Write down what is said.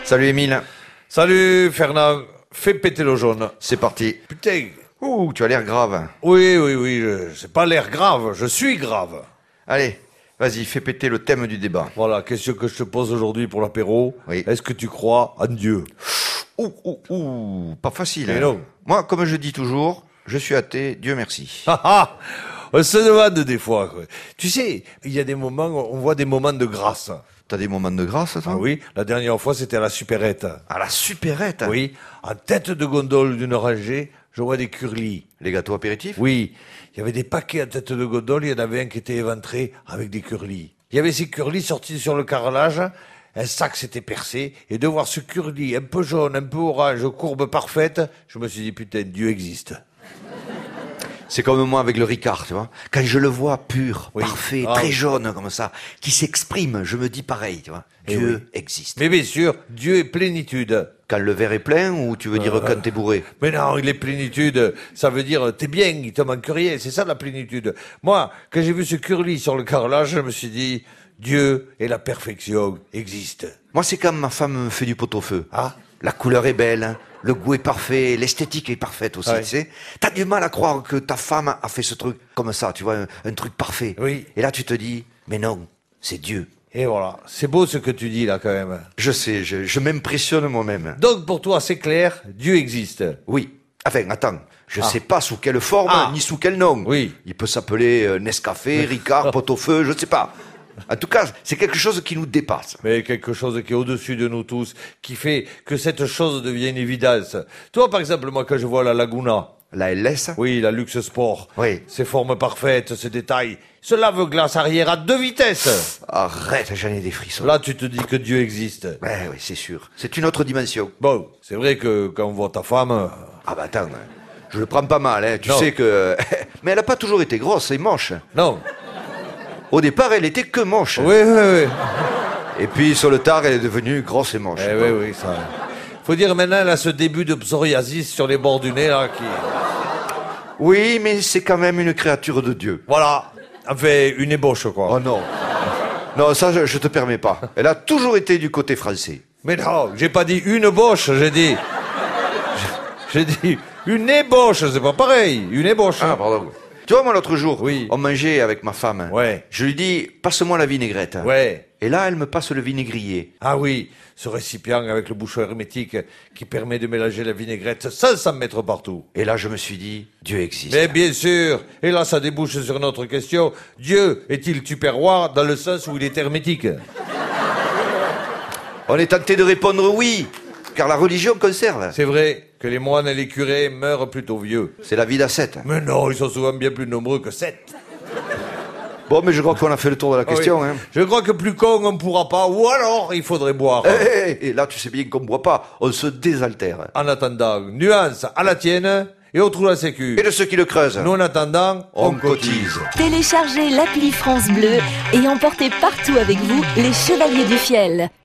Salut Émile. Salut Fernand, fais péter le jaune. C'est parti. Putain. Ouh, tu as l'air grave. Oui, c'est pas l'air grave, je suis grave. Allez, vas-y, fais péter le thème du débat. Voilà, question que je te pose aujourd'hui pour l'apéro. Oui. Est-ce que tu crois en Dieu? Pas facile. Mais non. Moi, comme je dis toujours, je suis athée, Dieu merci. On se demande des fois, quoi. Tu sais, il y a des moments, on voit des moments de grâce. T'as des moments de grâce, toi? Ah oui, la dernière fois c'était à la supérette. À la supérette? Oui, en tête de gondole d'une rangée, je vois des curlis. Les gâteaux apéritifs? Oui, il y avait des paquets en tête de gondole, il y en avait un qui était éventré avec des curlis. Il y avait ces curlis sortis sur le carrelage, un sac s'était percé, et de voir ce curli un peu jaune, un peu orange, courbe parfaite, je me suis dit, putain, Dieu existe. C'est comme moi avec le Ricard, tu vois. Quand je le vois pur, Oui. parfait, Ah très oui. jaune comme ça, qui s'exprime, je me dis pareil, tu vois. Eh Dieu oui. existe. Mais bien sûr, Dieu est plénitude. Quand le verre est plein, ou tu veux dire quand t'es bourré? Mais non, il est plénitude. Ça veut dire, t'es bien, il te manque rien. C'est ça la plénitude. Moi, quand j'ai vu ce curly sur le carrelage, je me suis dit, Dieu et la perfection existent. Moi, c'est quand ma femme me fait du pot-au-feu. Ah. La couleur est belle, hein, le goût est parfait, l'esthétique est parfaite aussi, Ouais. tu sais. T'as du mal à croire que ta femme a fait ce truc comme ça, tu vois, un truc parfait. Oui. Et là, tu te dis, mais non, c'est Dieu. Et voilà. C'est beau ce que tu dis là, quand même. Je sais, je m'impressionne moi-même. Donc, pour toi, c'est clair, Dieu existe. Oui. Enfin, attends, je sais pas sous quelle forme, Ah. ni sous quel nom. Oui. Il peut s'appeler Nescafé, Ricard, pot-au-feu, je sais pas. En tout cas, c'est quelque chose qui nous dépasse. Mais quelque chose qui est au-dessus de nous tous, qui fait que cette chose devient une évidence. Toi, par exemple, moi, quand je vois la Laguna, La LS? oui, la Luxe Sport, Oui. ses formes parfaites, ses détails, ce lave-glace arrière à 2 vitesses. Arrête, j'en ai des frissons. Là, tu te dis que Dieu existe. Ouais, oui, c'est sûr. C'est une autre dimension. Bon, c'est vrai que quand on voit ta femme... Ah bah attends, je le prends pas mal, hein. Tu Non. sais que... Mais elle a pas toujours été grosse et moche. Non. Au départ, elle était que moche. Oui. Et puis, sur le tard, elle est devenue grosse et moche. Oui, ça... Faut dire maintenant, elle a ce début de psoriasis sur les bords du nez, là, qui... Oui, mais c'est quand même une créature de Dieu. Voilà. Enfin, une ébauche, quoi. Oh non. Non, ça, je te permets pas. Elle a toujours été du côté français. Mais non, j'ai pas dit une ébauche, j'ai dit... J'ai dit une ébauche, c'est pas pareil. Une ébauche. Ah, pardon. Tu vois, moi, l'autre jour, Oui. on mangeait avec ma femme. Ouais. Je lui dis, passe-moi la vinaigrette. Ouais. Et là, elle me passe le vinaigrier. Ah oui, ce récipient avec le bouchon hermétique qui permet de mélanger la vinaigrette sans s'en mettre partout. Et là, je me suis dit, Dieu existe. Mais bien sûr. Et là, ça débouche sur notre question. Dieu est-il tupperware dans le sens où il est hermétique? On est tenté de répondre oui, car la religion conserve. C'est vrai que les moines et les curés meurent plutôt vieux. C'est la vie d'ascète. Mais non, ils sont souvent bien plus nombreux que 7. Bon, mais je crois qu'on a fait le tour de la question. Hein. Je crois que plus con, on pourra pas, ou alors il faudrait boire. Et là, tu sais bien qu'on ne boit pas, on se désaltère. En attendant, nuance à la tienne et au trou la sécu. Et de ceux qui le creusent, Nous, en attendant, on cotise. Téléchargez l'appli France Bleu et emportez partout avec vous les Chevaliers du Fiel.